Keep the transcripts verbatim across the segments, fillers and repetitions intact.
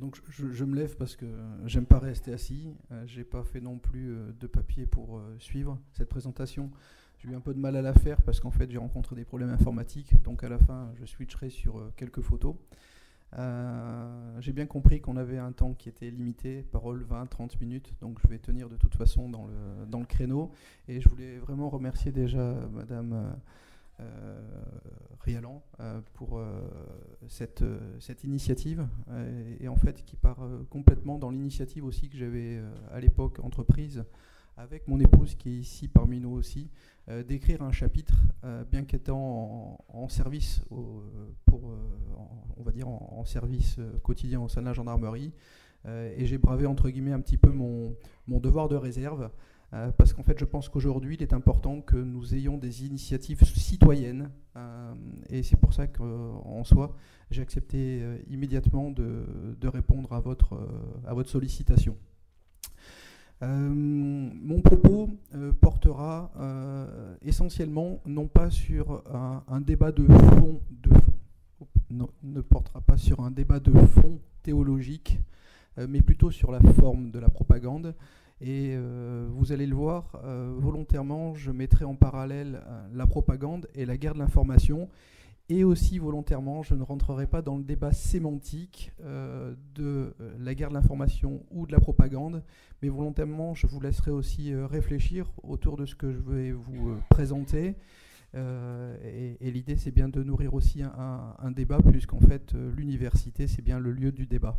Donc je, je me lève parce que j'aime pas rester assis. Euh, j'ai pas fait non plus euh, de papier pour euh, suivre cette présentation. J'ai eu un peu de mal à la faire parce qu'en fait j'ai rencontré des problèmes informatiques. Donc à la fin je switcherai sur euh, quelques photos. Euh, j'ai bien compris qu'on avait un temps qui était limité, parole vingt à trente minutes, donc je vais tenir de toute façon dans le, dans le créneau. Et je voulais vraiment remercier déjà Madame euh, euh, Rialan euh, pour euh, cette, euh, cette initiative, euh, et en fait qui part euh, complètement dans l'initiative aussi que j'avais euh, à l'époque entreprise avec mon épouse qui est ici parmi nous aussi, euh, d'écrire un chapitre, euh, bien qu'étant en, en service, au, pour, euh, en, on va dire en, en service euh, quotidien au sein de la gendarmerie, euh, et j'ai bravé entre guillemets un petit peu mon, mon devoir de réserve, euh, parce qu'en fait je pense qu'aujourd'hui il est important que nous ayons des initiatives citoyennes, euh, et c'est pour ça qu'en soi j'ai accepté euh, immédiatement de, de répondre à votre, euh, à votre sollicitation. Euh, mon propos euh, portera euh, essentiellement non pas sur un, un débat de fond, de, non, ne portera pas sur un débat de fond théologique, euh, mais plutôt sur la forme de la propagande. Et euh, vous allez le voir, euh, volontairement, je mettrai en parallèle euh, la propagande et la guerre de l'information. Et aussi volontairement, je ne rentrerai pas dans le débat sémantique euh, de euh, la guerre de l'information ou de la propagande, mais volontairement, je vous laisserai aussi euh, réfléchir autour de ce que je vais vous euh, présenter. Euh, et et l'idée, c'est bien de nourrir aussi un, un, un débat, puisqu'en fait, euh, l'université, c'est bien le lieu du débat.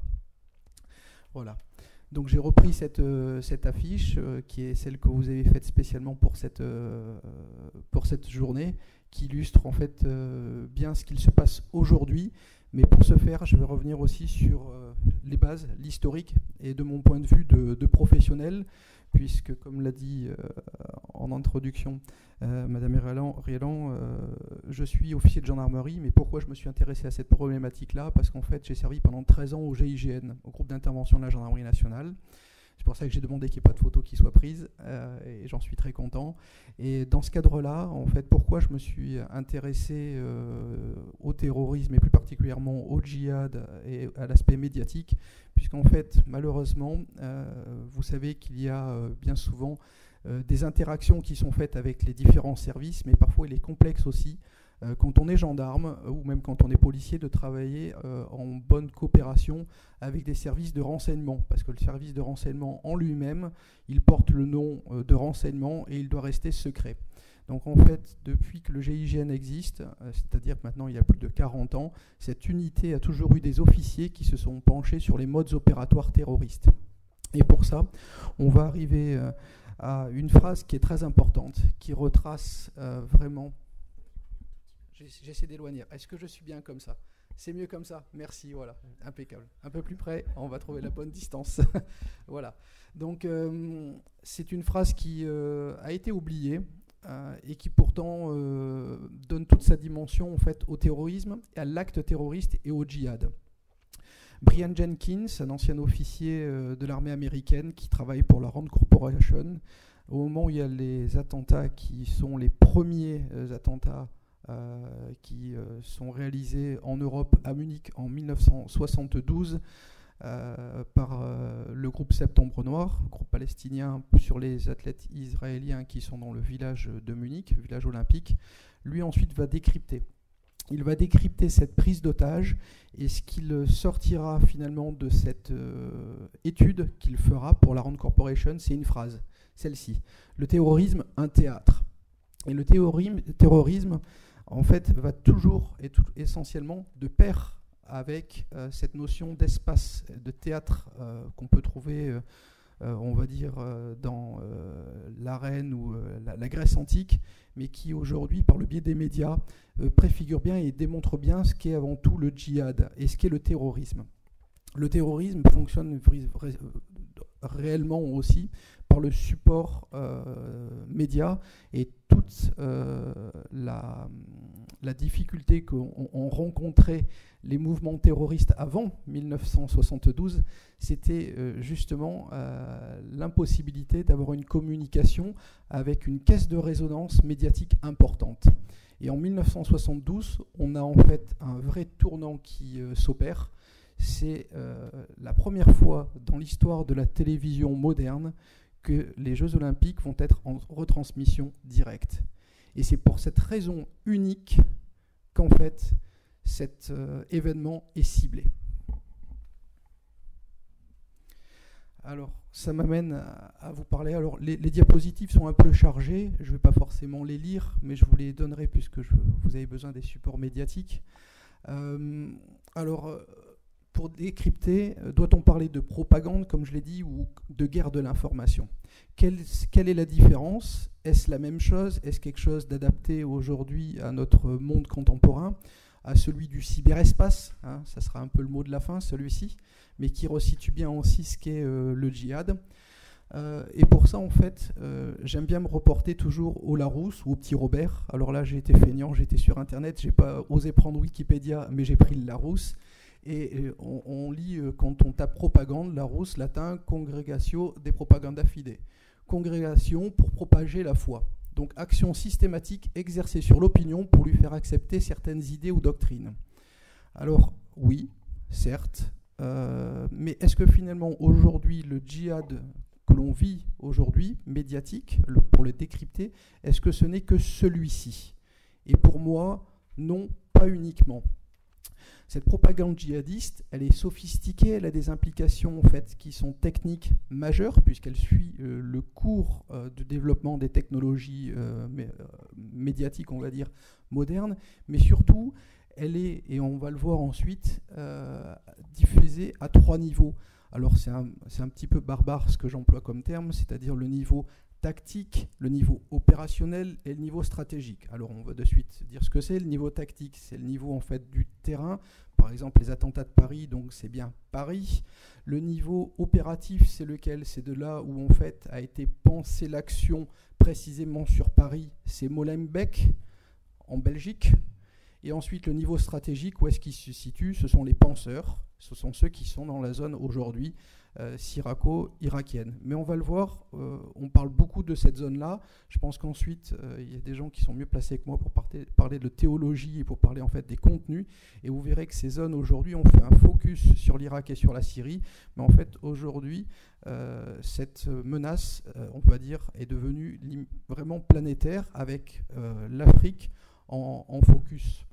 Voilà. Donc j'ai repris cette, euh, cette affiche, euh, qui est celle que vous avez faite spécialement pour cette, euh, pour cette journée, qui illustre en fait euh, bien ce qu'il se passe aujourd'hui. Mais pour ce faire, je vais revenir aussi sur euh, les bases, l'historique, et de mon point de vue de, de professionnel, puisque comme l'a dit euh, en introduction euh, Madame Rialan, euh, je suis officier de gendarmerie. Mais pourquoi je me suis intéressé à cette problématique-là? Parce qu'en fait, j'ai servi pendant treize ans au G I G N, au groupe d'intervention de la gendarmerie nationale. C'est pour ça que j'ai demandé qu'il n'y ait pas de photos qui soient prises, euh, et j'en suis très content. Et dans ce cadre-là, en fait, pourquoi je me suis intéressé euh, au terrorisme et plus particulièrement au djihad et à l'aspect médiatique, puisqu'en fait, malheureusement, euh, vous savez qu'il y a euh, bien souvent euh, des interactions qui sont faites avec les différents services, mais parfois il est complexe aussi, euh, quand on est gendarme euh, ou même quand on est policier, de travailler euh, en bonne coopération avec des services de renseignement, parce que le service de renseignement en lui-même, il porte le nom euh, de renseignement et il doit rester secret. Donc en fait, depuis que le G I G N existe, euh, c'est-à-dire que maintenant il y a plus de quarante ans, cette unité a toujours eu des officiers qui se sont penchés sur les modes opératoires terroristes. Et pour ça, on va arriver euh, à une phrase qui est très importante, qui retrace euh, vraiment... J'essaie d'éloigner. Est-ce que je suis bien comme ça? C'est mieux comme ça? Merci, voilà, impeccable. Un peu plus près, on va trouver la bonne distance. Voilà. Donc, euh, c'est une phrase qui euh, a été oubliée euh, et qui pourtant euh, donne toute sa dimension en fait, au terrorisme, à l'acte terroriste et au djihad. Brian Jenkins, un ancien officier euh, de l'armée américaine qui travaille pour la Rand Corporation, au moment où il y a les attentats qui sont les premiers euh, attentats Euh, qui euh, sont réalisés en Europe, à Munich, en mille neuf cent soixante-douze, euh, par euh, le groupe Septembre Noir, groupe palestinien sur les athlètes israéliens qui sont dans le village de Munich, village olympique. Lui ensuite va décrypter. Il va décrypter cette prise d'otage, et ce qu'il sortira finalement de cette euh, étude qu'il fera pour la Rand Corporation, c'est une phrase, celle-ci: le terrorisme, un théâtre. Et le terrorisme, en fait, va toujours et tout, essentiellement de pair avec euh, cette notion d'espace, de théâtre euh, qu'on peut trouver, euh, euh, on va dire, euh, dans euh, l'arène ou euh, la, la Grèce antique, mais qui aujourd'hui, par le biais des médias, euh, préfigure bien et démontre bien ce qu'est avant tout le djihad et ce qu'est le terrorisme. Le terrorisme fonctionne réellement aussi par le support euh, média, et toute euh, la, la difficulté qu'ont rencontré les mouvements terroristes avant mille neuf cent soixante-douze, c'était euh, justement euh, l'impossibilité d'avoir une communication avec une caisse de résonance médiatique importante. Et en mille neuf cent soixante-douze, on a en fait un vrai tournant qui euh, s'opère. c'est euh, la première fois dans l'histoire de la télévision moderne que les Jeux Olympiques vont être en retransmission directe. Et c'est pour cette raison unique qu'en fait, cet euh, événement est ciblé. Alors, ça m'amène à, à vous parler. Alors, les, les diapositives sont un peu chargées. Je ne vais pas forcément les lire, mais je vous les donnerai puisque je, vous avez besoin des supports médiatiques. Euh, alors, pour décrypter, doit-on parler de propagande, comme je l'ai dit, ou de guerre de l'information ? Quelle, quelle est la différence ? Est-ce la même chose ? Est-ce quelque chose d'adapté aujourd'hui à notre monde contemporain, à celui du cyberespace, hein, ça sera un peu le mot de la fin, celui-ci, mais qui resitue bien aussi ce qu'est euh, le djihad. Euh, et pour ça, en fait, euh, j'aime bien me reporter toujours au Larousse ou au Petit Robert. Alors là, j'ai été feignant, j'étais sur Internet, j'ai pas osé prendre Wikipédia, mais j'ai pris le Larousse. Et, et on, on lit, euh, quand on tape propagande, Larousse, latin, congregatio de propaganda fide. Congrégation pour propager la foi. Donc action systématique exercée sur l'opinion pour lui faire accepter certaines idées ou doctrines. Alors oui, certes, euh, mais est-ce que finalement aujourd'hui le djihad que l'on vit aujourd'hui, médiatique, le, pour le décrypter, est-ce que ce n'est que celui-ci ? Et pour moi, non, pas uniquement. Cette propagande djihadiste, elle est sophistiquée, elle a des implications en fait, qui sont techniques majeures, puisqu'elle suit euh, le cours euh, de développement des technologies euh, mé euh, médiatiques, on va dire, modernes, mais surtout, elle est, et on va le voir ensuite, euh, diffusée à trois niveaux. Alors c'est un, c'est un petit peu barbare ce que j'emploie comme terme, c'est-à-dire le niveau tactique, le niveau opérationnel et le niveau stratégique. Alors on va de suite dire ce que c'est. Le niveau tactique, c'est le niveau en fait du terrain. Par exemple les attentats de Paris, donc c'est bien Paris. Le niveau opératif, c'est lequel? C'est de là où en fait a été pensée l'action précisément sur Paris. C'est Molenbeek en Belgique. Et ensuite le niveau stratégique, où est-ce qu'il se situe? Ce sont les penseurs. Ce sont ceux qui sont dans la zone aujourd'hui euh, syraco-irakienne. Mais on va le voir, euh, on parle beaucoup de cette zone-là. Je pense qu'ensuite, euh, il y a des gens qui sont mieux placés que moi pour parler, parler de théologie et pour parler en fait des contenus. Et vous verrez que ces zones aujourd'hui, on fait un focus sur l'Irak et sur la Syrie. Mais en fait, aujourd'hui, euh, cette menace, euh, on va dire, est devenue vraiment planétaire avec euh, l'Afrique en, en focus.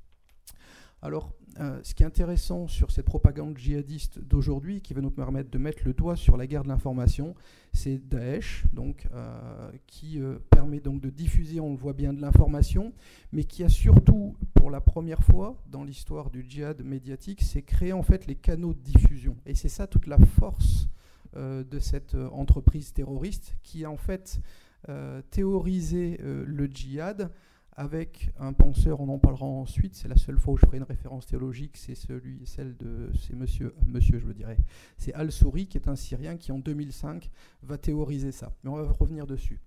Alors, euh, ce qui est intéressant sur cette propagande djihadiste d'aujourd'hui, qui va nous permettre de mettre le doigt sur la guerre de l'information, c'est Daesh, donc, euh, qui euh, permet donc de diffuser, on le voit bien, de l'information, mais qui a surtout, pour la première fois dans l'histoire du djihad médiatique, c'est créé en fait les canaux de diffusion. Et c'est ça toute la force euh, de cette euh, entreprise terroriste qui a en fait euh, théorisé euh, le djihad avec un penseur, on en parlera ensuite, c'est la seule fois où je ferai une référence théologique, c'est celui, celle de, c'est monsieur, monsieur je le dirais, c'est Al-Souri qui est un Syrien qui en deux mille cinq va théoriser ça. Mais on va revenir dessus.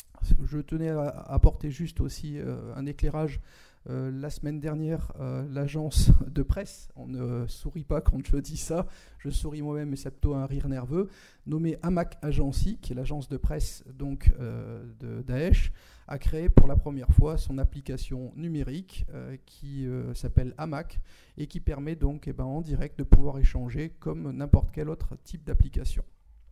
Je tenais à apporter juste aussi euh, un éclairage. Euh, la semaine dernière, euh, l'agence de presse, on ne sourit pas quand je dis ça, je souris moi-même, mais c'est plutôt un rire nerveux, nommée Amaq Agency, qui est l'agence de presse donc, euh, de Daesh, a créé pour la première fois son application numérique euh, qui euh, s'appelle Amaq et qui permet donc eh ben, en direct de pouvoir échanger comme n'importe quel autre type d'application.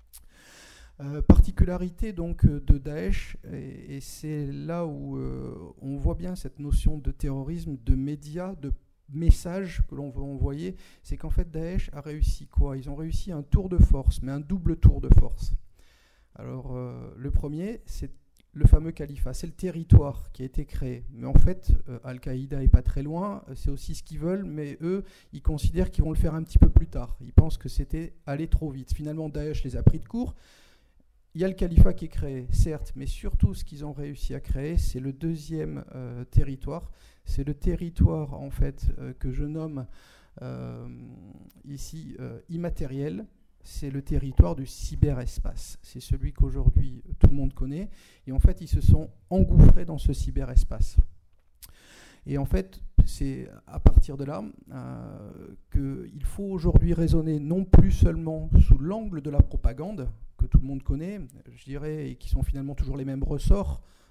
Euh, particularité donc de Daesh, et, et c'est là où euh, on voit bien cette notion de terrorisme, de médias, de messages que l'on veut envoyer, c'est qu'en fait Daesh a réussi quoi? Ils ont réussi un tour de force, mais un double tour de force. Alors euh, le premier, c'est le fameux califat, c'est le territoire qui a été créé. Mais en fait, euh, Al-Qaïda n'est pas très loin, c'est aussi ce qu'ils veulent, mais eux, ils considèrent qu'ils vont le faire un petit peu plus tard. Ils pensent que c'était aller trop vite. Finalement, Daesh les a pris de court. Il y a le califat qui est créé, certes, mais surtout ce qu'ils ont réussi à créer, c'est le deuxième euh, territoire. C'est le territoire en fait euh, que je nomme euh, ici euh, immatériel. C'est le territoire du cyberespace. C'est celui qu'aujourd'hui tout le monde connaît. Et en fait, ils se sont engouffrés dans ce cyberespace. Et en fait, c'est à partir de là euh, qu'il faut aujourd'hui raisonner non plus seulement sous l'angle de la propagande, que tout le monde connaît, je dirais, et qui sont finalement toujours les mêmes ressorts,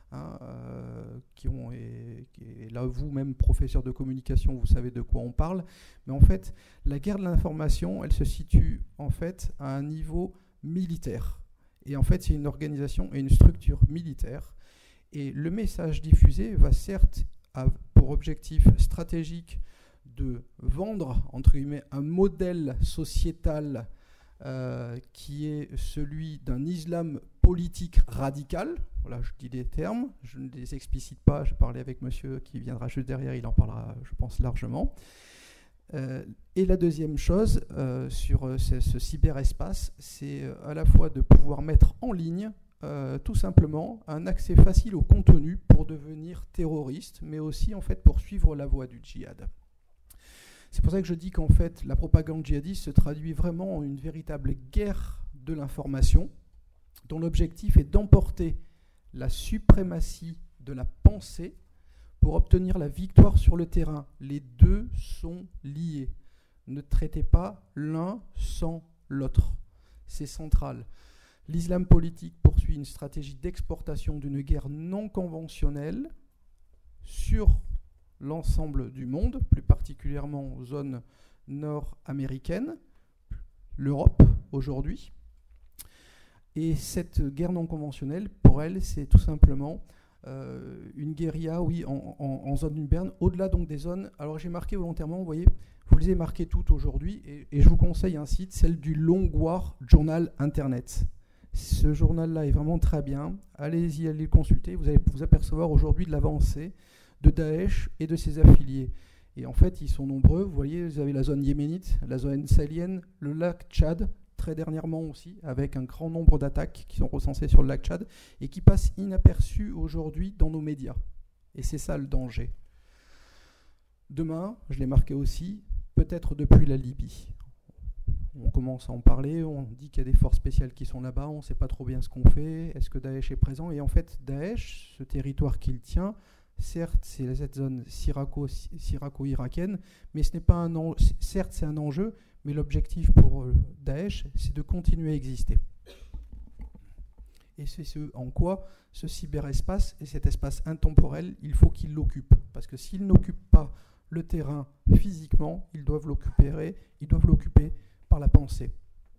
hein, euh, qui ont, et, et là vous-même professeur de communication, vous savez de quoi on parle, mais en fait la guerre de l'information, elle se situe en fait à un niveau militaire, et en fait c'est une organisation et une structure militaire, et le message diffusé va certes avoir pour objectif stratégique de vendre entre guillemets un modèle sociétal euh, qui est celui d'un islam politique radical. Voilà, je dis des termes, je ne les explicite pas, je parlais avec monsieur qui viendra juste derrière, il en parlera je pense largement. Euh, et la deuxième chose euh, sur euh, ce, ce cyberespace, c'est euh, à la fois de pouvoir mettre en ligne euh, tout simplement un accès facile au contenu pour devenir terroriste, mais aussi en fait pour suivre la voie du djihad. C'est pour ça que je dis qu'en fait la propagande djihadiste se traduit vraiment en une véritable guerre de l'information, dont l'objectif est d'emporter la suprématie de la pensée pour obtenir la victoire sur le terrain. Les deux sont liés. Ne traitez pas l'un sans l'autre. C'est central. L'islam politique poursuit une stratégie d'exportation d'une guerre non conventionnelle sur l'ensemble du monde, plus particulièrement aux zones nord-américaines, l'Europe aujourd'hui. Et cette guerre non conventionnelle, pour elle, c'est tout simplement euh, une guérilla, oui, en, en, en zone urbaine, au-delà donc des zones. Alors j'ai marqué volontairement, vous voyez, vous les ai marquées toutes aujourd'hui, et, et je vous conseille un site, celle du Long War Journal Internet. Ce journal-là est vraiment très bien. Allez-y, allez le consulter. Vous allez vous apercevoir aujourd'hui de l'avancée de Daesh et de ses affiliés. Et en fait, ils sont nombreux. Vous voyez, vous avez la zone yéménite, la zone sahélienne, le lac Tchad, très dernièrement aussi, avec un grand nombre d'attaques qui sont recensées sur le lac Tchad et qui passent inaperçues aujourd'hui dans nos médias. Et c'est ça le danger. Demain, je l'ai marqué aussi, peut-être depuis la Libye. On commence à en parler, on dit qu'il y a des forces spéciales qui sont là-bas, on ne sait pas trop bien ce qu'on fait, est-ce que Daesh est présent? Et en fait, Daesh, ce territoire qu'il tient, certes, c'est cette zone syraco-irakienne, mais ce n'est pas un en... certes, c'est un enjeu, mais l'objectif pour Daesh, c'est de continuer à exister. Et c'est ce en quoi ce cyberespace et cet espace intemporel, il faut qu'il l'occupe. Parce que s'ils n'occupent pas le terrain physiquement, ils doivent l'occuper, ils doivent l'occuper par la pensée.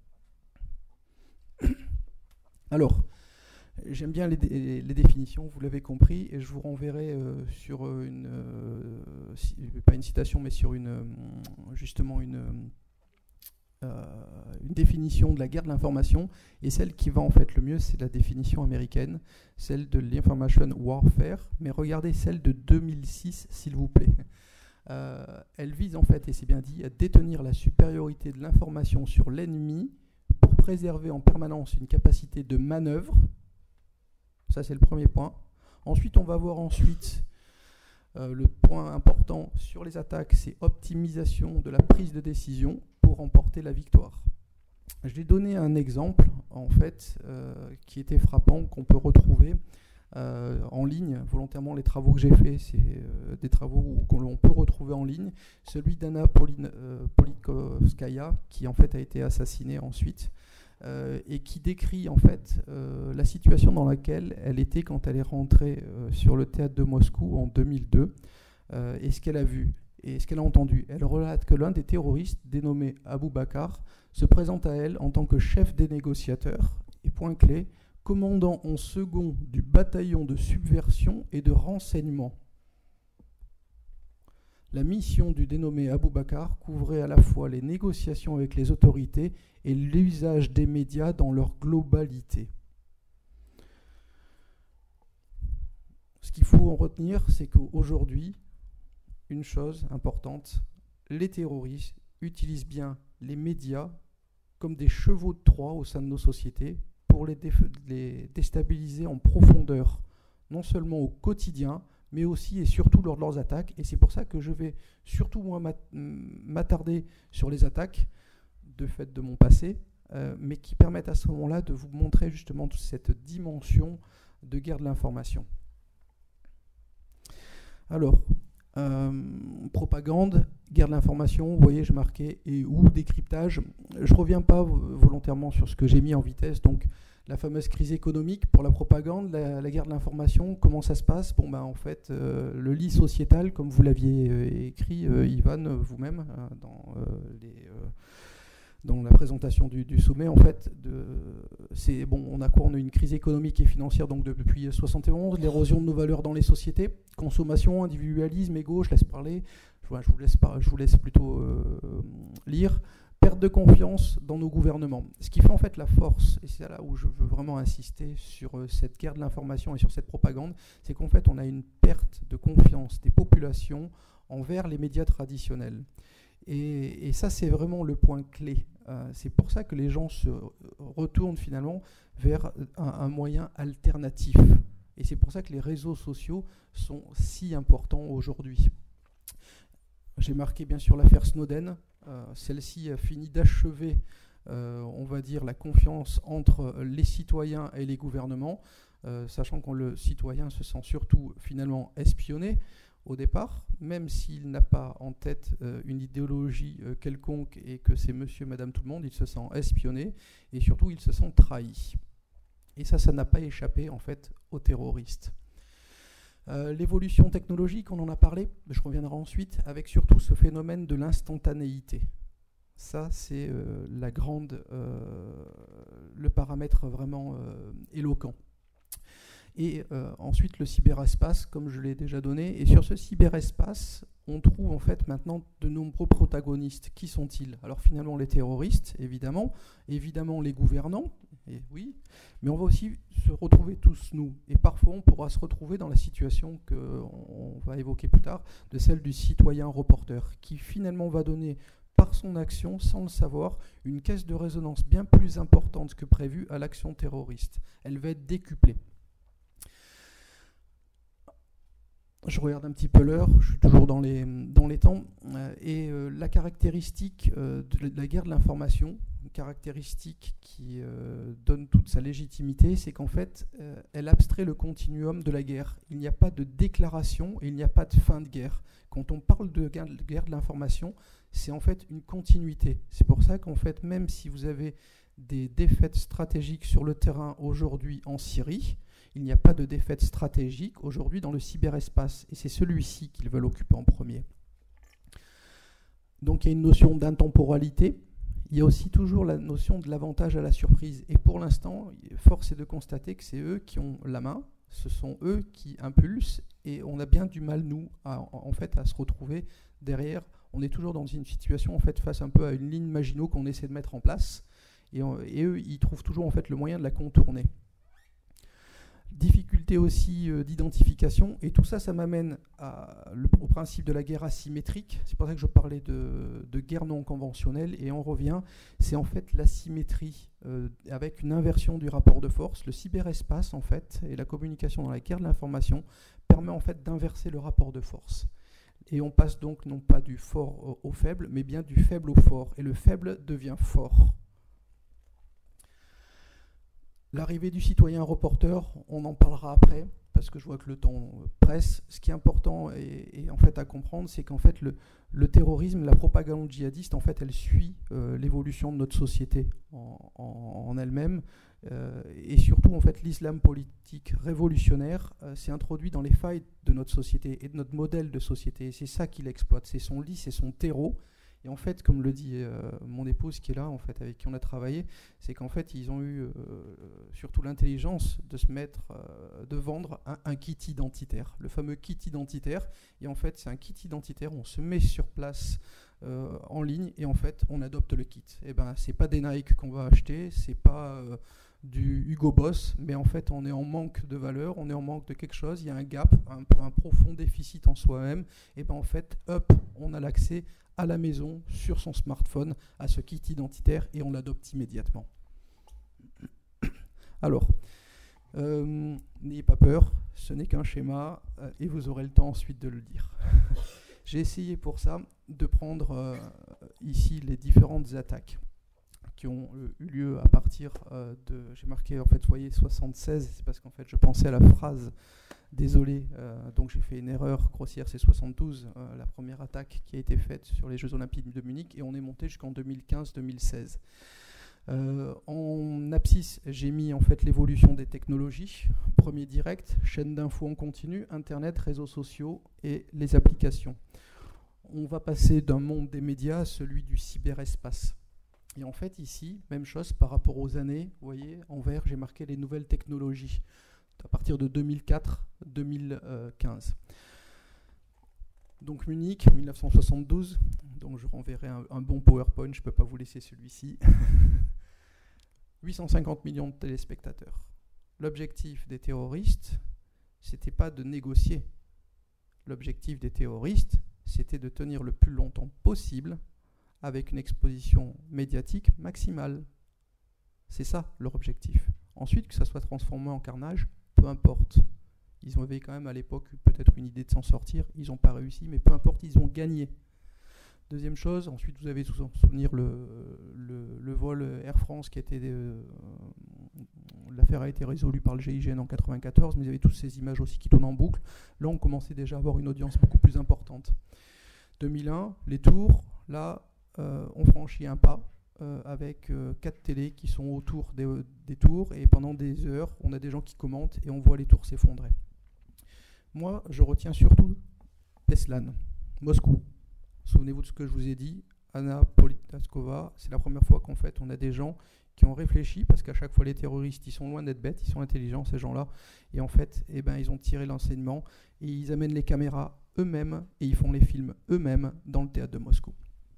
Alors, j'aime bien les, dé les définitions, vous l'avez compris, et je vous renverrai euh, sur une, euh, si, pas une citation, mais sur une, justement une, euh, une définition de la guerre de l'information, et celle qui va en fait le mieux, c'est la définition américaine, celle de l'Information Warfare, mais regardez celle de deux mille six, s'il vous plaît. Euh, elle vise en fait, et c'est bien dit, à détenir la supériorité de l'information sur l'ennemi pour préserver en permanence une capacité de manœuvre. Ça, c'est le premier point. Ensuite, on va voir ensuite euh, le point important sur les attaques, c'est optimisation de la prise de décision pour remporter la victoire. Je vais donner un exemple, en fait, euh, qui était frappant, qu'on peut retrouver euh, en ligne. Volontairement, les travaux que j'ai faits, c'est euh, des travaux que l'on peut retrouver en ligne. Celui d'Anna euh, Politkovskaya, qui en fait a été assassinée ensuite. Euh, et qui décrit en fait euh, la situation dans laquelle elle était quand elle est rentrée euh, sur le théâtre de Moscou en deux mille deux euh, et ce qu'elle a vu et ce qu'elle a entendu. Elle relate que l'un des terroristes, dénommé Abou Bakar, se présente à elle en tant que chef des négociateurs et, point clé, commandant en second du bataillon de subversion et de renseignement. La mission du dénommé Abou Bakar couvrait à la fois les négociations avec les autorités et l'usage des médias dans leur globalité. Ce qu'il faut en retenir, c'est qu'aujourd'hui, une chose importante, les terroristes utilisent bien les médias comme des chevaux de Troie au sein de nos sociétés pour les, les déstabiliser en profondeur, non seulement au quotidien, mais aussi et surtout lors de leurs attaques. Et c'est pour ça que je vais surtout moi m'attarder sur les attaques de fait de mon passé, euh, mais qui permettent à ce moment-là de vous montrer justement toute cette dimension de guerre de l'information. Alors, euh, propagande, guerre de l'information, vous voyez, je marquais et ou décryptage. Je ne reviens pas volontairement sur ce que j'ai mis en vitesse, donc la fameuse crise économique pour la propagande, la, la guerre de l'information, comment ça se passe? Bon, ben, en fait, euh, le lit sociétal, comme vous l'aviez euh, écrit, euh, Ivan, vous-même, euh, dans, euh, les, euh, dans la présentation du, du sommet, en fait, de, c'est, bon, on a quoi? On a une crise économique et financière donc, depuis soixante et onze, l'érosion de nos valeurs dans les sociétés, consommation, individualisme, égo, je laisse parler, je, je, vous, laisse par, je vous laisse plutôt euh, lire. Perte de confiance dans nos gouvernements. Ce qui fait en fait la force, et c'est là où je veux vraiment insister sur euh, cette guerre de l'information et sur cette propagande, c'est qu'en fait on a une perte de confiance des populations envers les médias traditionnels. Et, et ça c'est vraiment le point clé. Euh, c'est pour ça que les gens se retournent finalement vers un, un moyen alternatif. Et c'est pour ça que les réseaux sociaux sont si importants aujourd'hui. J'ai marqué bien sûr l'affaire Snowden. Euh, celle-ci a fini d'achever, euh, on va dire, la confiance entre les citoyens et les gouvernements, euh, sachant que le citoyen se sent surtout finalement espionné au départ, même s'il n'a pas en tête euh, une idéologie euh, quelconque et que c'est monsieur, madame, tout le monde, il se sent espionné et surtout il se sent trahi. Et ça, ça n'a pas échappé en fait aux terroristes. Euh, l'évolution technologique, on en a parlé, je reviendrai ensuite, avec surtout ce phénomène de l'instantanéité. Ça, c'est euh, la grande, euh, le paramètre vraiment euh, éloquent. Et euh, ensuite, le cyberespace, comme je l'ai déjà donné. Et sur ce cyberespace, on trouve en fait maintenant de nombreux protagonistes. Qui sont-ils? Alors finalement, les terroristes, évidemment, évidemment les gouvernants, et oui, mais on va aussi se retrouver tous nous. Et parfois, on pourra se retrouver dans la situation qu'on va évoquer plus tard, de celle du citoyen reporter, qui finalement va donner, par son action, sans le savoir, une caisse de résonance bien plus importante que prévu à l'action terroriste. Elle va être décuplée. Je regarde un petit peu l'heure, je suis toujours dans les, dans les temps. Euh, et euh, la caractéristique euh, de la guerre de l'information, une caractéristique qui euh, donne toute sa légitimité, c'est qu'en fait, euh, elle abstrait le continuum de la guerre. Il n'y a pas de déclaration et il n'y a pas de fin de guerre. Quand on parle de guerre, de guerre de l'information, c'est en fait une continuité. C'est pour ça qu'en fait, même si vous avez des défaites stratégiques sur le terrain aujourd'hui en Syrie, il n'y a pas de défaite stratégique aujourd'hui dans le cyberespace. Et c'est celui-ci qu'ils veulent occuper en premier. Donc il y a une notion d'intemporalité. Il y a aussi toujours la notion de l'avantage à la surprise. Et pour l'instant, force est de constater que c'est eux qui ont la main. Ce sont eux qui impulsent. Et on a bien du mal, nous, à, en fait, à se retrouver derrière. On est toujours dans une situation, en fait, face un peu à une ligne Maginot qu'on essaie de mettre en place. Et, et eux, ils trouvent toujours, en fait, le moyen de la contourner. Difficulté aussi euh, d'identification, et tout ça, ça m'amène à, le, au principe de la guerre asymétrique. C'est pour ça que je parlais de, de guerre non conventionnelle, et on revient, c'est en fait l'asymétrie euh, avec une inversion du rapport de force. Le cyberespace, en fait, et la communication dans la guerre de l'information permet en fait d'inverser le rapport de force. Et on passe donc non pas du fort au faible, mais bien du faible au fort, et le faible devient fort. L'arrivée du citoyen reporter, on en parlera après, parce que je vois que le temps presse. Ce qui est important et, et en fait à comprendre, c'est qu'en fait le, le terrorisme, la propagande djihadiste, en fait, elle suit euh, l'évolution de notre société en, en, en elle-même, euh, et surtout en fait l'islam politique révolutionnaire euh, s'est introduit dans les failles de notre société et de notre modèle de société. Et c'est ça qu'il exploite, c'est son lit, c'est son terreau. Et en fait, comme le dit euh, mon épouse qui est là, en fait, avec qui on a travaillé, c'est qu'en fait, ils ont eu euh, surtout l'intelligence de se mettre, euh, de vendre un, un kit identitaire, le fameux kit identitaire. Et en fait, c'est un kit identitaire, on se met sur place euh, en ligne et en fait, on adopte le kit. Et ben, c'est pas des Nike qu'on va acheter, c'est pas euh, du Hugo Boss, mais en fait, on est en manque de valeur, on est en manque de quelque chose, il y a un gap, un, un profond déficit en soi-même. Et ben, en fait, hop, on a l'accès à la maison, sur son smartphone, à ce kit identitaire, et on l'adopte immédiatement. Alors, euh, n'ayez pas peur, ce n'est qu'un schéma, euh, et vous aurez le temps ensuite de le lire. J'ai essayé pour ça de prendre euh, ici les différentes attaques qui ont euh, eu lieu à partir euh, de, j'ai marqué en fait, vous voyez, soixante-seize, c'est parce qu'en fait je pensais à la phrase, désolé, euh, donc j'ai fait une erreur grossière, c'est soixante-douze, euh, la première attaque qui a été faite sur les Jeux Olympiques de Munich, et on est monté jusqu'en deux mille quinze deux mille seize. Euh, en abscisse, j'ai mis en fait l'évolution des technologies. Premier direct, chaîne d'infos en continu, Internet, réseaux sociaux et les applications. On va passer d'un monde des médias à celui du cyberespace. Et en fait, ici, même chose par rapport aux années. Vous voyez, en vert, j'ai marqué les nouvelles technologies à partir de deux mille quatre à deux mille quinze. Donc Munich, mille neuf cent soixante-douze. Donc je renverrai un, un bon PowerPoint, je ne peux pas vous laisser celui-ci. huit cent cinquante millions de téléspectateurs. L'objectif des terroristes, c'était pas de négocier. L'objectif des terroristes, c'était de tenir le plus longtemps possible avec une exposition médiatique maximale. C'est ça leur objectif. Ensuite, que ça soit transformé en carnage, peu importe. Ils avaient quand même à l'époque peut-être une idée de s'en sortir, ils n'ont pas réussi, mais peu importe, ils ont gagné. Deuxième chose, ensuite vous avez tous en souvenir le, le, le vol Air France qui a été... Euh, l'affaire a été résolue par le G I G N en mille neuf cent quatre-vingt-quatorze, mais vous avez toutes ces images aussi qui tournent en boucle. Là, on commençait déjà à avoir une audience beaucoup plus importante. deux mille un, les tours, là, euh, on franchit un pas euh, avec euh, quatre télés qui sont autour des, des tours, et pendant des heures, on a des gens qui commentent et on voit les tours s'effondrer. Moi, je retiens surtout Beslan, Moscou. Souvenez-vous de ce que je vous ai dit, Anna Politkovskaya, c'est la première fois qu'en fait on a des gens qui ont réfléchi, parce qu'à chaque fois les terroristes, ils sont loin d'être bêtes, ils sont intelligents ces gens-là, et en fait, eh ben, ils ont tiré l'enseignement, et ils amènent les caméras eux-mêmes, et ils font les films eux-mêmes dans le théâtre de Moscou.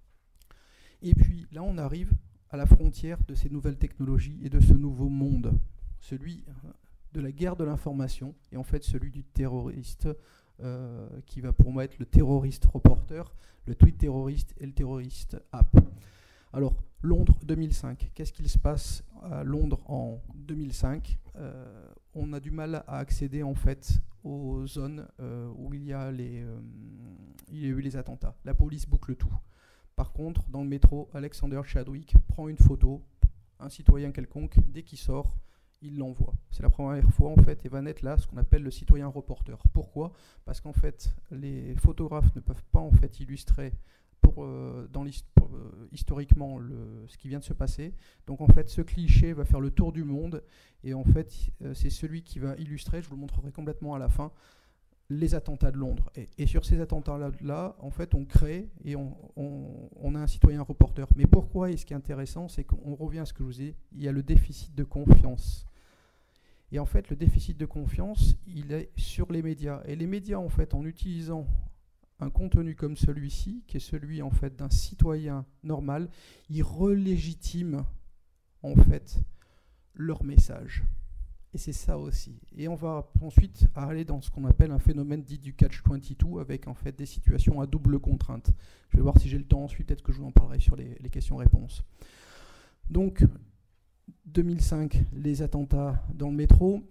Et puis là, on arrive à la frontière de ces nouvelles technologies et de ce nouveau monde, celui de la guerre de l'information, et en fait celui du terroriste, Euh, qui va pour moi être le terroriste reporter, le tweet terroriste et le terroriste app. Alors, Londres deux mille cinq. Qu'est-ce qu'il se passe à Londres en deux mille cinq? euh, On a du mal à accéder en fait aux zones euh, où il y a les, euh, il y a eu les attentats. La police boucle tout. Par contre, dans le métro, Alexander Chadwick prend une photo, un citoyen quelconque, dès qu'il sort, il l'envoie. C'est la première fois en fait, et va naître là ce qu'on appelle le citoyen reporter. Pourquoi? Parce qu'en fait, les photographes ne peuvent pas en fait illustrer pour, euh, dans pour, euh, historiquement le, ce qui vient de se passer. Donc en fait, ce cliché va faire le tour du monde, et en fait, euh, c'est celui qui va illustrer, je vous le montrerai complètement à la fin, les attentats de Londres. Et, et sur ces attentats-là, là, en fait, on crée et on, on, on a un citoyen reporter. Mais pourquoi? Et ce qui est intéressant, c'est qu'on revient à ce que je vous ai dit, il y a le déficit de confiance. Et en fait, le déficit de confiance, il est sur les médias. Et les médias, en fait, en utilisant un contenu comme celui-ci, qui est celui, en fait, d'un citoyen normal, ils relégitiment, en fait, leur message. Et c'est ça aussi. Et on va ensuite aller dans ce qu'on appelle un phénomène dit du catch vingt-deux, avec, en fait, des situations à double contrainte. Je vais voir si j'ai le temps ensuite, peut-être que je vous en parlerai sur les, les questions-réponses. Donc, deux mille cinq, les attentats dans le métro.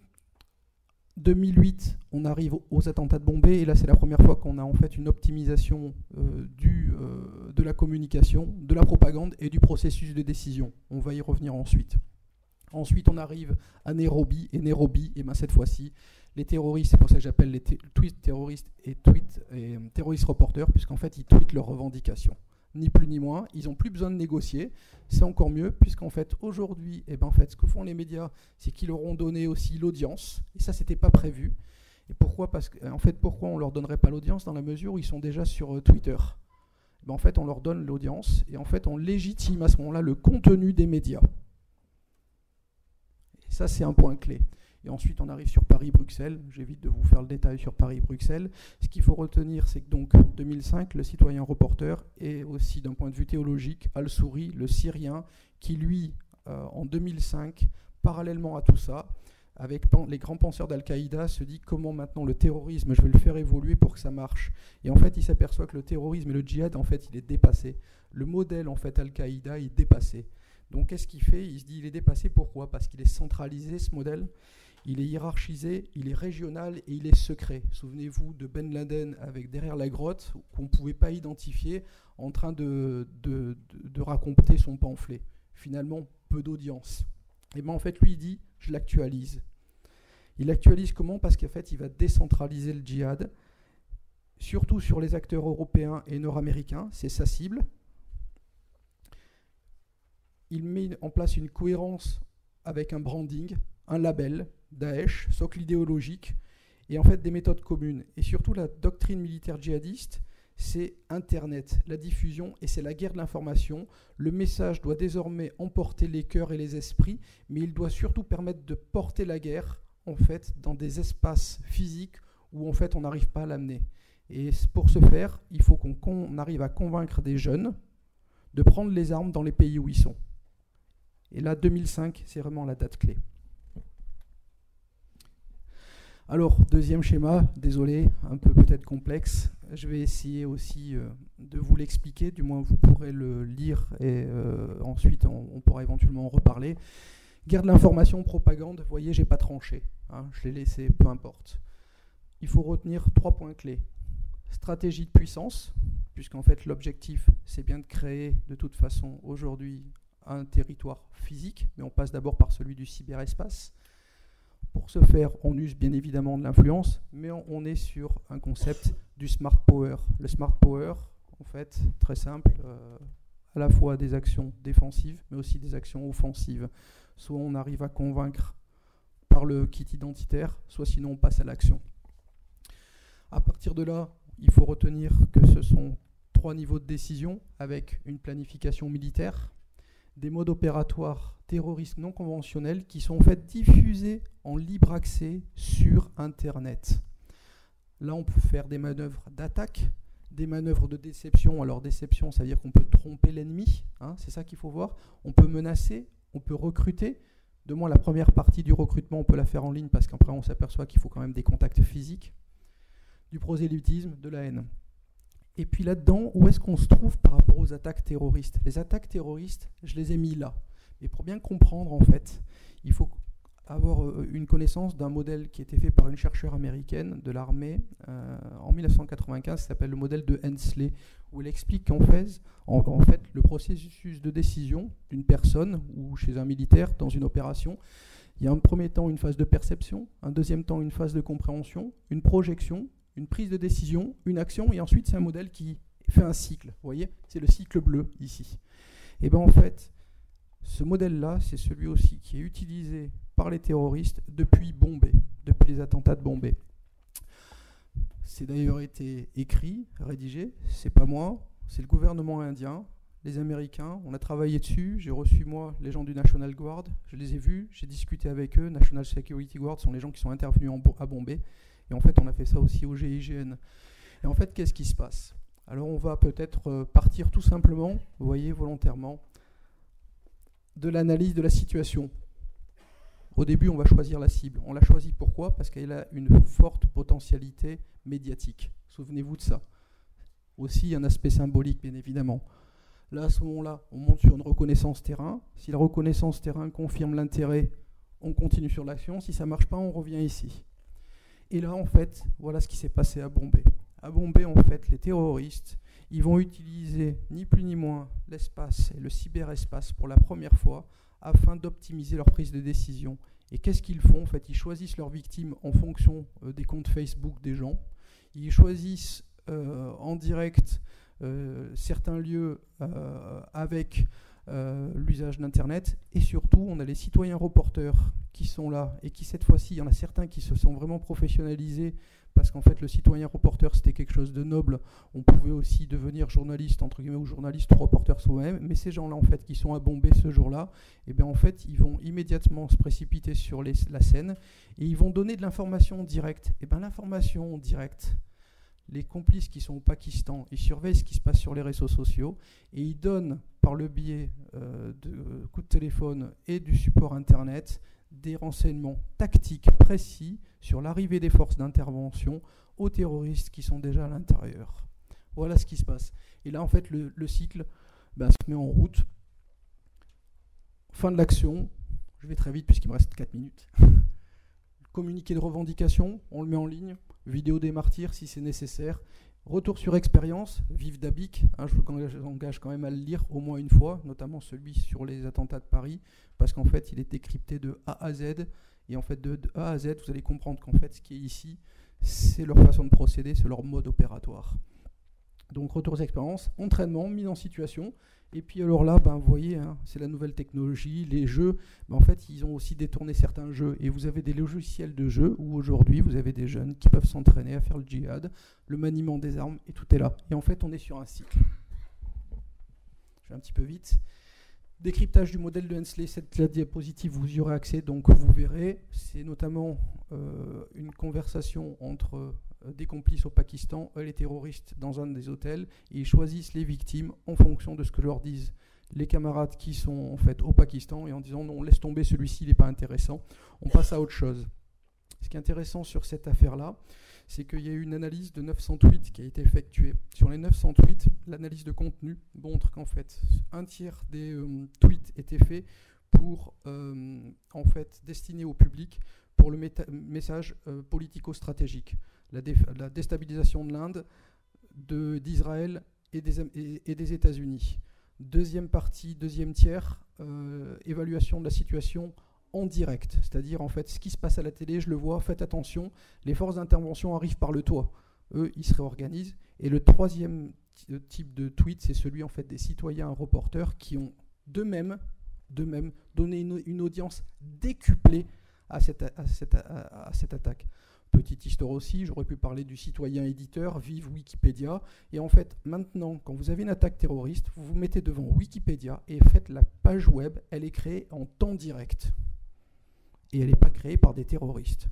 deux mille huit, on arrive aux attentats de Bombay, et là c'est la première fois qu'on a en fait une optimisation euh, du, euh, de la communication, de la propagande et du processus de décision. On va y revenir ensuite. Ensuite, on arrive à Nairobi, et Nairobi, et ben cette fois-ci, les terroristes, c'est pour ça que j'appelle les tweets terroristes et tweets et euh, terroristes reporters, puisqu'en fait ils tweetent leurs revendications. Ni plus ni moins, ils n'ont plus besoin de négocier, c'est encore mieux, puisqu'en fait, aujourd'hui, eh ben, en fait, ce que font les médias, c'est qu'ils leur ont donné aussi l'audience, et ça, c'était pas prévu. Et pourquoi? Parce que, en fait, pourquoi on leur donnerait pas l'audience? Dans la mesure où ils sont déjà sur euh, Twitter. Eh ben, en fait, on leur donne l'audience, et en fait, on légitime à ce moment-là le contenu des médias. Et ça, c'est un point clé. Et ensuite, on arrive sur Paris-Bruxelles. J'évite de vous faire le détail sur Paris-Bruxelles. Ce qu'il faut retenir, c'est que donc deux mille cinq, le citoyen reporter est aussi, d'un point de vue théologique, Al-Souri, le Syrien, qui lui, euh, en deux mille cinq, parallèlement à tout ça, avec les grands penseurs d'Al-Qaïda, se dit comment maintenant le terrorisme, je vais le faire évoluer pour que ça marche. Et en fait, il s'aperçoit que le terrorisme et le djihad, en fait, il est dépassé. Le modèle, en fait, Al-Qaïda, il est dépassé. Donc, qu'est-ce qu'il fait? Il se dit, il est dépassé, pourquoi? Parce qu'il est centralisé, ce modèle. Il est hiérarchisé, il est régional et il est secret. Souvenez-vous de Ben Laden avec derrière la grotte, qu'on ne pouvait pas identifier, en train de, de, de, de raconter son pamphlet. Finalement, peu d'audience. Et bien en fait, lui, il dit, je l'actualise. Il l'actualise comment? Parce qu'en fait, il va décentraliser le djihad, surtout sur les acteurs européens et nord-américains, c'est sa cible. Il met en place une cohérence avec un branding, un label, Daesh, socle idéologique, et en fait des méthodes communes. Et surtout la doctrine militaire djihadiste, c'est Internet, la diffusion, et c'est la guerre de l'information. Le message doit désormais emporter les cœurs et les esprits, mais il doit surtout permettre de porter la guerre en fait, dans des espaces physiques où en fait, on n'arrive pas à l'amener. Et pour ce faire, il faut qu'on, qu'on arrive à convaincre des jeunes de prendre les armes dans les pays où ils sont. Et là, deux mille cinq, c'est vraiment la date clé. Alors, deuxième schéma, désolé, un peu peut-être complexe. Je vais essayer aussi euh, de vous l'expliquer, du moins vous pourrez le lire et euh, ensuite on, on pourra éventuellement en reparler. Guerre de l'information, propagande, vous voyez, j'ai pas tranché, hein, je l'ai laissé, peu importe. Il faut retenir trois points clés. Stratégie de puissance, puisqu'en fait l'objectif c'est bien de créer de toute façon aujourd'hui un territoire physique, mais on passe d'abord par celui du cyberespace. Pour ce faire, on use bien évidemment de l'influence, mais on est sur un concept du smart power. Le smart power, en fait, très simple, euh, à la fois des actions défensives, mais aussi des actions offensives. Soit on arrive à convaincre par le kit identitaire, soit sinon on passe à l'action. À partir de là, il faut retenir que ce sont trois niveaux de décision avec une planification militaire, des modes opératoires terroristes non conventionnels qui sont en fait diffusés en libre accès sur Internet. Là, on peut faire des manœuvres d'attaque, des manœuvres de déception. Alors déception, ça veut dire qu'on peut tromper l'ennemi, hein, c'est ça qu'il faut voir. On peut menacer, on peut recruter. De moins, la première partie du recrutement, on peut la faire en ligne parce qu'après, on s'aperçoit qu'il faut quand même des contacts physiques, du prosélytisme, de la haine. Et puis là-dedans, où est-ce qu'on se trouve par rapport aux attaques terroristes? Les attaques terroristes, je les ai mis là. Mais pour bien comprendre, en fait, il faut avoir une connaissance d'un modèle qui a été fait par une chercheure américaine de l'armée euh, en mille neuf cent quatre-vingt-quinze, qui s'appelle le modèle de Hensley, où elle explique qu'en fait, en, en fait, le processus de décision d'une personne ou chez un militaire dans une opération, il y a un premier temps une phase de perception, un deuxième temps une phase de compréhension, une projection, une prise de décision, une action, et ensuite c'est un modèle qui fait un cycle. Vous voyez, c'est le cycle bleu ici. Et bien en fait, ce modèle-là, c'est celui aussi qui est utilisé par les terroristes depuis Bombay, depuis les attentats de Bombay. C'est d'ailleurs été écrit, rédigé, c'est pas moi, c'est le gouvernement indien, les Américains, on a travaillé dessus, j'ai reçu moi les gens du National Guard, je les ai vus, j'ai discuté avec eux, National Security Guard sont les gens qui sont intervenus en, à Bombay, et en fait on a fait ça aussi au G I G N. Et en fait, qu'est-ce qui se passe? Alors on va peut-être partir tout simplement, vous voyez, volontairement, de l'analyse de la situation. Au début, on va choisir la cible. On l'a choisie pourquoi? Parce qu'elle a une forte potentialité médiatique. Souvenez-vous de ça. Aussi, un aspect symbolique, bien évidemment. Là, à ce moment-là, on monte sur une reconnaissance terrain. Si la reconnaissance terrain confirme l'intérêt, on continue sur l'action. Si ça ne marche pas, on revient ici. Et là, en fait, voilà ce qui s'est passé à Bombay. À Bombay, en fait, les terroristes, ils vont utiliser ni plus ni moins l'espace et le cyberespace pour la première fois afin d'optimiser leur prise de décision. Et qu'est-ce qu'ils font? En fait, ils choisissent leurs victimes en fonction euh, des comptes Facebook des gens. Ils choisissent euh, en direct euh, certains lieux euh, avec euh, l'usage d'Internet. Et surtout, on a les citoyens reporters qui sont là et qui, cette fois-ci, il y en a certains qui se sont vraiment professionnalisés parce qu'en fait, le citoyen reporter, c'était quelque chose de noble. On pouvait aussi devenir journaliste, entre guillemets, ou journaliste ou reporter soi-même. Mais ces gens-là, en fait, qui sont à Bombay ce jour-là, eh bien, en fait, ils vont immédiatement se précipiter sur les, la scène et ils vont donner de l'information directe. Et bien, l'information directe, les complices qui sont au Pakistan, ils surveillent ce qui se passe sur les réseaux sociaux et ils donnent, par le biais euh, de euh, coups de téléphone et du support Internet, des renseignements tactiques précis sur l'arrivée des forces d'intervention aux terroristes qui sont déjà à l'intérieur. Voilà ce qui se passe. Et là, en fait, le, le cycle ben, se met en route. Fin de l'action. Je vais très vite puisqu'il me reste quatre minutes. Communiqué de revendication, on le met en ligne. Vidéo des martyrs si c'est nécessaire. Retour sur expérience, vive d'Abic, hein, je vous engage quand même à le lire au moins une fois, notamment celui sur les attentats de Paris, parce qu'en fait il est décrypté de A à Z, et en fait de, de A à Z vous allez comprendre qu'en fait ce qui est ici, c'est leur façon de procéder, c'est leur mode opératoire. Donc retour d'expérience, entraînement, mise en situation, Et puis alors là, ben, vous voyez, hein, c'est la nouvelle technologie, les jeux. Ben, en fait, ils ont aussi détourné certains jeux. Et vous avez des logiciels de jeux où aujourd'hui, vous avez des jeunes qui peuvent s'entraîner à faire le djihad, le maniement des armes, et tout est là. Et en fait, on est sur un cycle. Je vais un petit peu vite. Décryptage du modèle de Hensley, cette la diapositive, vous y aurez accès, donc vous verrez. C'est notamment euh, une conversation entre euh, des complices au Pakistan et les terroristes dans un des hôtels. Et ils choisissent les victimes en fonction de ce que leur disent les camarades qui sont en fait au Pakistan, et en disant non, laisse tomber, celui-ci, il n'est pas intéressant, on passe à autre chose. Ce qui est intéressant sur cette affaire-là, c'est qu'il y a eu une analyse de neuf cents tweets qui a été effectuée. Sur les neuf cents tweets, l'analyse de contenu montre qu'en fait, un tiers des euh, tweets étaient faits pour, euh, en fait, destiner au public pour le message euh, politico-stratégique. La, la déstabilisation de l'Inde, de, d'Israël et des, et, et des États-Unis. Deuxième partie, deuxième tiers, euh, évaluation de la situation en direct, c'est-à-dire en fait ce qui se passe à la télé, je le vois, faites attention, les forces d'intervention arrivent par le toit, eux ils se réorganisent. Et le troisième type de tweet, c'est celui en fait des citoyens reporters qui ont d'eux-mêmes d'eux-mêmes donné une, une audience décuplée à cette, à, cette, à, à cette attaque. Petite histoire aussi, j'aurais pu parler du citoyen éditeur, vive Wikipédia. Et en fait, maintenant, quand vous avez une attaque terroriste, vous vous mettez devant Wikipédia et faites la page web, elle est créée en temps direct. Et elle n'est pas créée par des terroristes.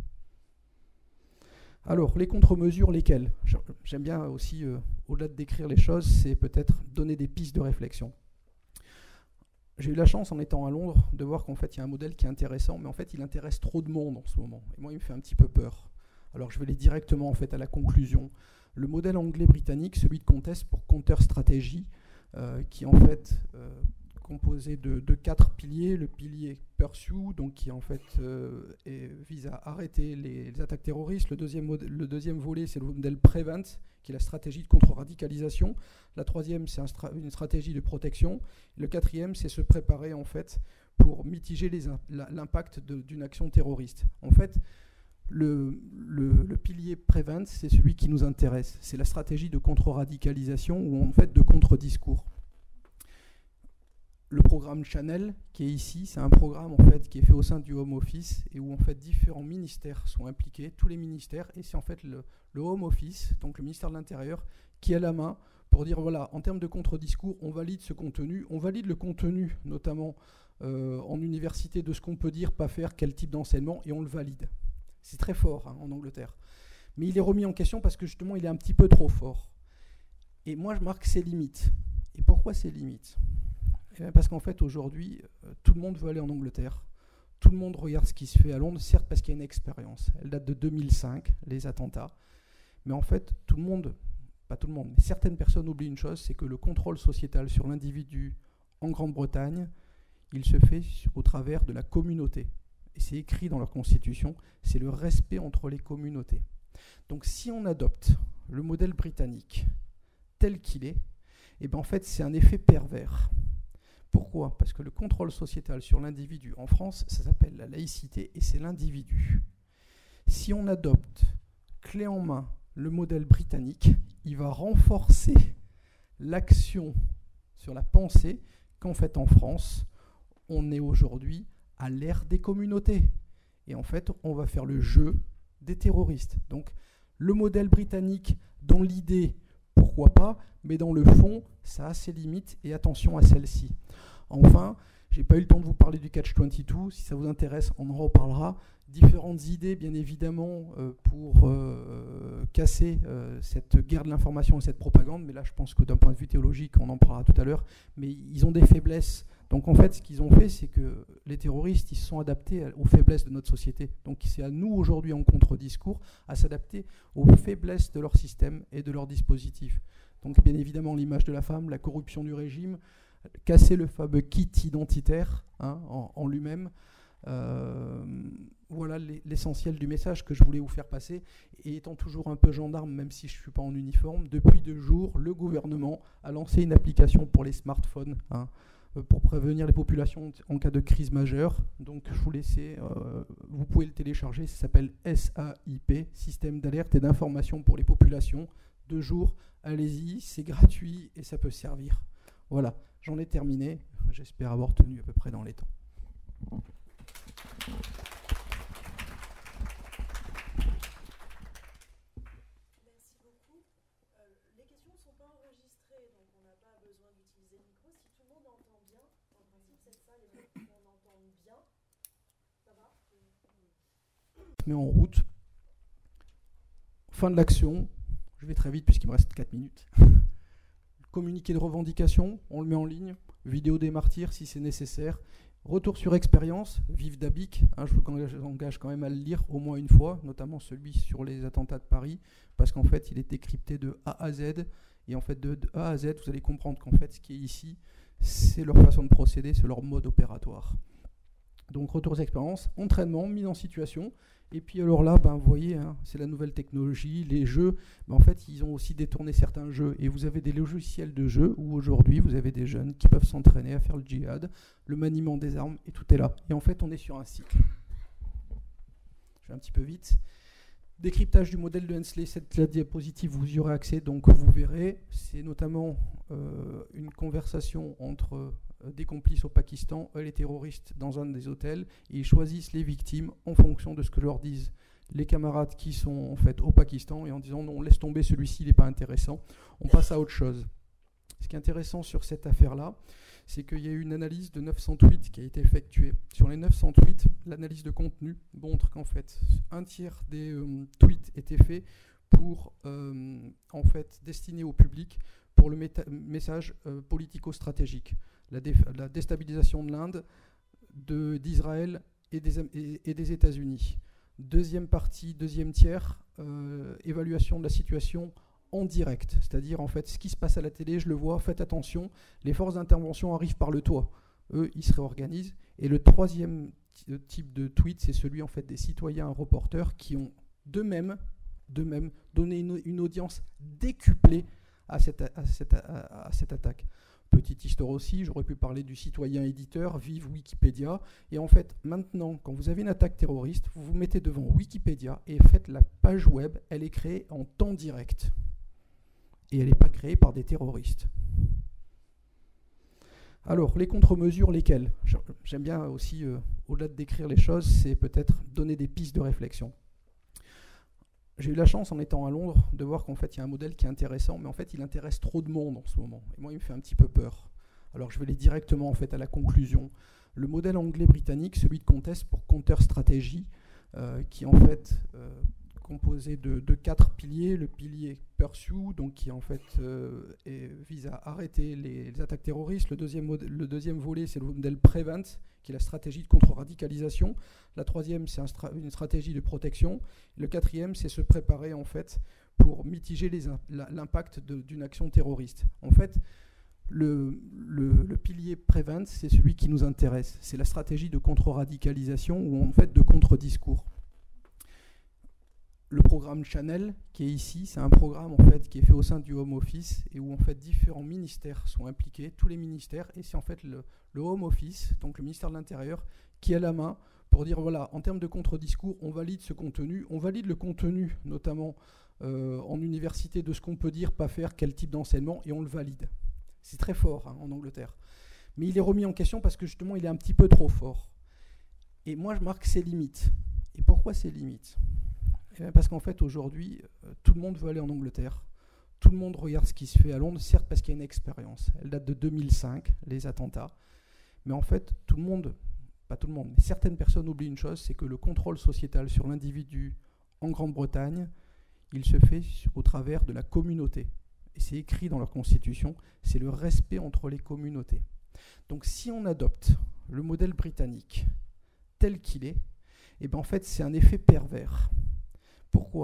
Alors, les contre-mesures, lesquelles? J'aime bien aussi, euh, au-delà de décrire les choses, c'est peut-être donner des pistes de réflexion. J'ai eu la chance, en étant à Londres, de voir qu'en fait, il y a un modèle qui est intéressant, mais en fait, il intéresse trop de monde en ce moment. Et moi, il me fait un petit peu peur. Alors, je vais aller directement en fait, à la conclusion. Le modèle anglais-britannique, celui de Contest pour Counter Strategy, euh, qui en fait... Euh, composé de, de quatre piliers. Le pilier Pursue, donc qui en fait euh, est, vise à arrêter les, les attaques terroristes. Le deuxième, modèle, le deuxième volet, c'est le modèle Prevent, qui est la stratégie de contre-radicalisation. La troisième, c'est un stra une stratégie de protection. Le quatrième, c'est se préparer en fait pour mitiger l'impact d'une action terroriste. En fait, le, le, le pilier Prevent, c'est celui qui nous intéresse. C'est la stratégie de contre-radicalisation ou en fait de contre-discours. Le programme Channel, qui est ici, c'est un programme en fait qui est fait au sein du Home Office et où en fait différents ministères sont impliqués, tous les ministères, et c'est en fait le, le Home Office, donc le ministère de l'Intérieur, qui a la main pour dire voilà, en termes de contre-discours, on valide ce contenu, on valide le contenu notamment euh, en université de ce qu'on peut dire, pas faire, quel type d'enseignement, et on le valide. C'est très fort hein, en Angleterre. Mais il est remis en question parce que justement il est un petit peu trop fort. Et moi je marque ses limites. Et pourquoi ses limites ? Parce qu'en fait, aujourd'hui, euh, tout le monde veut aller en Angleterre. Tout le monde regarde ce qui se fait à Londres, certes parce qu'il y a une expérience. Elle date de deux mille cinq, les attentats. Mais en fait, tout le monde, pas tout le monde, mais certaines personnes oublient une chose, c'est que le contrôle sociétal sur l'individu en Grande-Bretagne, il se fait au travers de la communauté. Et c'est écrit dans leur constitution, c'est le respect entre les communautés. Donc si on adopte le modèle britannique tel qu'il est, eh ben en fait, c'est un effet pervers. Pourquoi ? Parce que le contrôle sociétal sur l'individu en France, ça s'appelle la laïcité et c'est l'individu. Si on adopte clé en main le modèle britannique, il va renforcer l'action sur la pensée qu'en fait en France, on est aujourd'hui à l'ère des communautés. Et en fait, on va faire le jeu des terroristes. Donc le modèle britannique, dans l'idée, pourquoi pas, mais dans le fond, ça a ses limites et attention à celles-ci. Enfin, je n'ai pas eu le temps de vous parler du catch vingt-deux, si ça vous intéresse, on en reparlera. Différentes idées, bien évidemment, euh, pour euh, casser euh, cette guerre de l'information et cette propagande, mais là, je pense que d'un point de vue théologique, on en parlera tout à l'heure, mais ils ont des faiblesses. Donc en fait, ce qu'ils ont fait, c'est que les terroristes, ils se sont adaptés aux faiblesses de notre société. Donc c'est à nous, aujourd'hui, en contre-discours, à s'adapter aux faiblesses de leur système et de leur dispositif. Donc bien évidemment, l'image de la femme, la corruption du régime, casser le fameux kit identitaire hein, en, en lui-même. Euh, voilà l'essentiel du message que je voulais vous faire passer. Et étant toujours un peu gendarme, même si je ne suis pas en uniforme, depuis deux jours, le gouvernement a lancé une application pour les smartphones, hein, pour prévenir les populations en cas de crise majeure. Donc je vous laisse, euh, vous pouvez le télécharger, ça s'appelle S A I P, Système d'alerte et d'information pour les populations. Deux jours, allez-y, c'est gratuit et ça peut servir. Voilà, j'en ai terminé. J'espère avoir tenu à peu près dans les temps. Merci beaucoup. Euh, les questions ne sont pas enregistrées, donc on n'a pas besoin d'utiliser le micro. Si tout le monde entend bien, en principe, cette salle est bonne, on entend bien. Ça va ? Je mets en route. Fin de l'action. Je vais très vite puisqu'il me reste quatre minutes. Communiqué de revendication, on le met en ligne. Vidéo des martyrs si c'est nécessaire. Retour sur expérience, Vive Dabic. Hein, je vous engage quand même à le lire au moins une fois, notamment celui sur les attentats de Paris, parce qu'en fait, il est décrypté de A à Z. Et en fait, de, de A à Z, vous allez comprendre qu'en fait, ce qui est ici, c'est leur façon de procéder, c'est leur mode opératoire. Donc, retour d'expérience, entraînement, mise en situation. Et puis alors là, ben, vous voyez, hein, c'est la nouvelle technologie, les jeux. Ben, en fait, ils ont aussi détourné certains jeux. Et vous avez des logiciels de jeux où aujourd'hui, vous avez des jeunes qui peuvent s'entraîner à faire le djihad, le maniement des armes, et tout est là. Et en fait, on est sur un cycle. Je vais un petit peu vite. Décryptage du modèle de Hensley, cette la diapositive, vous y aurez accès, donc vous verrez. C'est notamment euh, une conversation entre euh, des complices au Pakistan et les terroristes dans un des hôtels. Et ils choisissent les victimes en fonction de ce que leur disent les camarades qui sont en fait au Pakistan, et en disant non, laisse tomber, celui-ci, il n'est pas intéressant, on passe à autre chose. Ce qui est intéressant sur cette affaire-là, c'est qu'il y a eu une analyse de neuf cents tweets qui a été effectuée. Sur les neuf cents tweets, l'analyse de contenu montre qu'en fait, un tiers des euh, tweets étaient faits pour, euh, en fait, destiner au public pour le message euh, politico-stratégique. La, la déstabilisation de l'Inde, de, d'Israël et des, et, et des États-Unis. Deuxième partie, deuxième tiers, euh, évaluation de la situation en direct, c'est-à-dire en fait ce qui se passe à la télé, je le vois, faites attention, les forces d'intervention arrivent par le toit, eux ils se réorganisent. Et le troisième type de tweet, c'est celui en fait des citoyens reporters qui ont d'eux-mêmes d'eux-mêmes donné une, une audience décuplée à cette, à, cette, à, à cette attaque. Petite histoire aussi, j'aurais pu parler du citoyen éditeur, vive Wikipédia. Et en fait, maintenant, quand vous avez une attaque terroriste, vous vous mettez devant Wikipédia et faites la page web, elle est créée en temps direct. Et elle n'est pas créée par des terroristes. Alors, les contre-mesures, lesquelles ? J'aime bien aussi, euh, au-delà de décrire les choses, c'est peut-être donner des pistes de réflexion. J'ai eu la chance, en étant à Londres, de voir qu'en fait, il y a un modèle qui est intéressant, mais en fait, il intéresse trop de monde en ce moment. Et moi, il me fait un petit peu peur. Alors, je vais aller directement en fait, à la conclusion. Le modèle anglais-britannique, celui de Contest pour Counter Strategy, euh, qui en fait euh, composé de, de quatre piliers. Le pilier Pursue, donc qui en fait euh, est, vise à arrêter les, les attaques terroristes. Le deuxième, modèle, le deuxième volet, c'est le modèle Prevent, qui est la stratégie de contre-radicalisation. La troisième, c'est un stra- une stratégie de protection. Le quatrième, c'est se préparer en fait pour mitiger les in- l'impact de, d'une action terroriste. En fait, le, le, le pilier Prevent, c'est celui qui nous intéresse. C'est la stratégie de contre-radicalisation ou en fait de contre-discours. Le programme Channel, qui est ici, c'est un programme en fait qui est fait au sein du Home Office et où en fait différents ministères sont impliqués, tous les ministères, et c'est en fait le, le Home Office, donc le ministère de l'Intérieur, qui a la main pour dire voilà, en termes de contre-discours, on valide ce contenu, on valide le contenu notamment euh, en université de ce qu'on peut dire, pas faire, quel type d'enseignement, et on le valide. C'est très fort hein, en Angleterre. Mais il est remis en question parce que justement il est un petit peu trop fort. Et moi je marque ses limites. Et pourquoi ses limites ? Parce qu'en fait, aujourd'hui, euh, tout le monde veut aller en Angleterre. Tout le monde regarde ce qui se fait à Londres, certes parce qu'il y a une expérience. Elle date de deux mille cinq, les attentats. Mais en fait, tout le monde, pas tout le monde, mais certaines personnes oublient une chose, c'est que le contrôle sociétal sur l'individu en Grande-Bretagne, il se fait au travers de la communauté. Et c'est écrit dans leur constitution, c'est le respect entre les communautés. Donc si on adopte le modèle britannique tel qu'il est, eh ben en fait, c'est un effet pervers. Pourquoi ?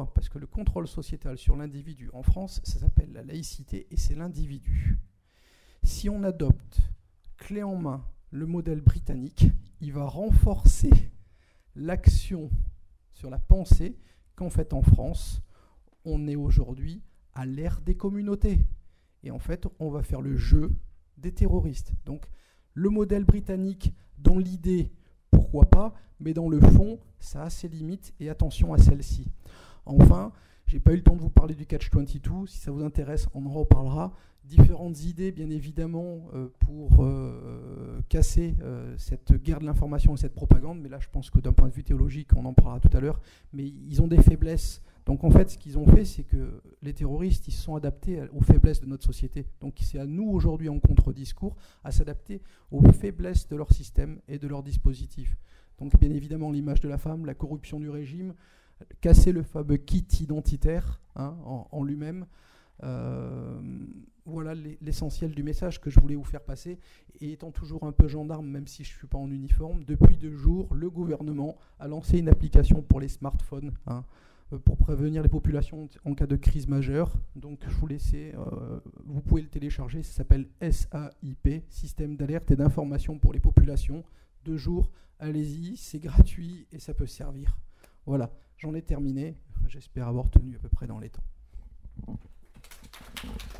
Parce que le contrôle sociétal sur l'individu en France, ça s'appelle la laïcité et c'est l'individu. Si on adopte clé en main le modèle britannique, il va renforcer l'action sur la pensée qu'en fait en France, on est aujourd'hui à l'ère des communautés. Et en fait, on va faire le jeu des terroristes. Donc le modèle britannique, dans l'idée, pourquoi pas, mais dans le fond, ça a ses limites et attention à celle-ci. Enfin, J'ai pas eu le temps de vous parler du catch vingt-deux. Si ça vous intéresse, on en reparlera. Différentes idées, bien évidemment, euh, pour euh, casser euh, cette guerre de l'information et cette propagande. Mais là, je pense que d'un point de vue théologique, on en parlera tout à l'heure. Mais ils ont des faiblesses. Donc en fait, ce qu'ils ont fait, c'est que les terroristes, ils se sont adaptés aux faiblesses de notre société. Donc c'est à nous, aujourd'hui, en contre-discours, à s'adapter aux faiblesses de leur système et de leur dispositif. Donc bien évidemment, l'image de la femme, la corruption du régime, casser le fameux kit identitaire hein, en, en lui-même. Euh, voilà l'essentiel du message que je voulais vous faire passer. Et étant toujours un peu gendarme, même si je ne suis pas en uniforme, depuis deux jours, le gouvernement a lancé une application pour les smartphones hein, pour prévenir les populations en cas de crise majeure. Donc je vous laisse, euh, vous pouvez le télécharger, ça s'appelle S A I P, Système d'alerte et d'information pour les populations. Deux jours, allez-y, c'est gratuit et ça peut servir. Voilà, j'en ai terminé. J'espère avoir tenu à peu près dans les temps.